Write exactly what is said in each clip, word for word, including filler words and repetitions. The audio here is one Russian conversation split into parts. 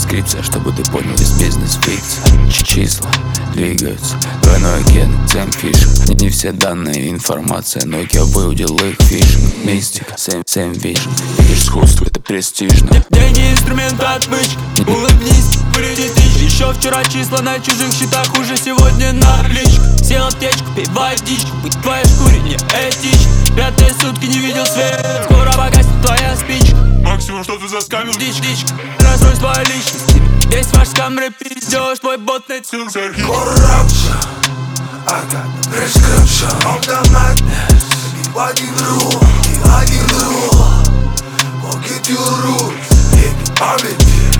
транскрипция, чтобы ты понял, здесь бизнес-фикция. Числа двигаются, двойной агент, семь фишек. Не все данные, информация, но я выудил их фишинг. Мистика, семь, семь вишен. Видишь, искусство, это престижно. Деньги, инструмент, отмычка. Улыбнись, вылетит тысяч. Еще вчера числа на чужих счетах, уже сегодня наличка. Сел аптечку, пей водичку. Быть в твоей шкуре не этично. Пятые сутки не видел свет. Скоро погаснет твоя спичка. Максимум, что ты заскамил? Дичь, дичка, расстройство личности. Весь ваш скамры пиздёж, твой ботный цирк. Corruption, I got the prescription of the madness. И один руль, и один руль. Forget your rules, hit памяти.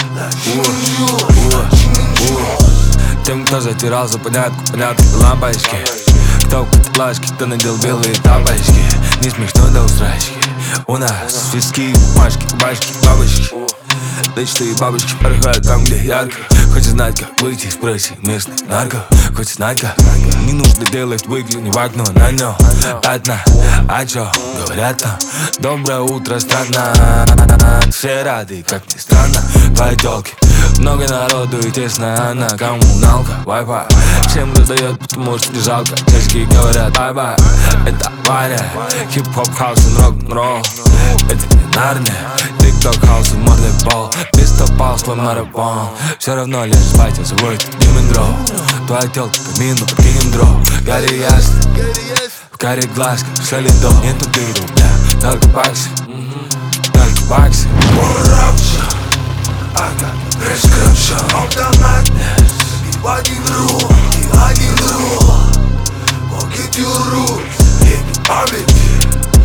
Тем, кто затирал за понятку, понятку лампочки. Кто в котлашке, кто надел белые тапочки. Не смешно до усрачки. У нас виски, бумажки, башки, бабочки. Личные бабочки порхают там, где ярко. Хочешь знать, как выйти, спроси местных нарко. Хочешь знать, как не нужно делать, выгляни в окно на нем. Одна, а чё, говорят там, доброе утро, страна. Все рады, как ни странно, твои тёлки. Много народу и тесно, она коммуналка, Wi-Fi. Всем раздает, потому что не жалко. Чешки говорят бай-бай. Это Ваня, хип-хоп, хаус и рок-н-ролл. Это не Нарния, тик-ток, хаус и мордый пол. Ты стопал свой марафон. Все равно лишь спать, я свой димендро. Твоя тёлка камину, подкинем дров. Гори ясно, в карих глазках все ледо. Нету дыру, бля, только баксы. Только баксы. Corruption, I got the prescription of the madness. И один руль, и один руль. Forget your rules, hit памяти.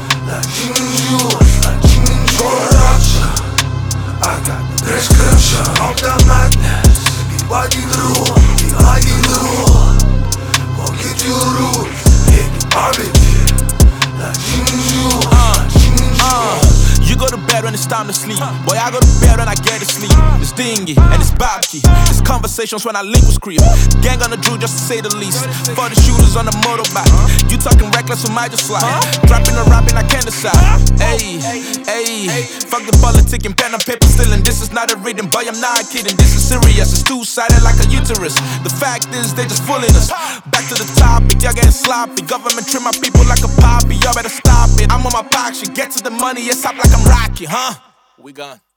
Corruption, I got the prescription of the madness. И один руль, и один руль. Forget your rules, hit памяти. You go to bed when it's time to sleep. Boy, I go to bed when I get to sleep. It's dingy and it's babky. It's conversations when I link with creep. Gang on the drew just to say the least. For the shooters on the motorbike. You talking reckless, we might just slide. Dropping or rapping, I can't decide. Ayy, ayy. Fuck the politic and pen and paper stealing. This is not a reading, boy, I'm not kidding. This is serious, it's two-sided like a uterus. The fact is, they just fooling us. Back to the topic, y'all getting sloppy. Government treat my people like a poppy. Y'all better stop it. I'm on my pocket, get to the money, it's up like I'm Rocky, huh? We gone.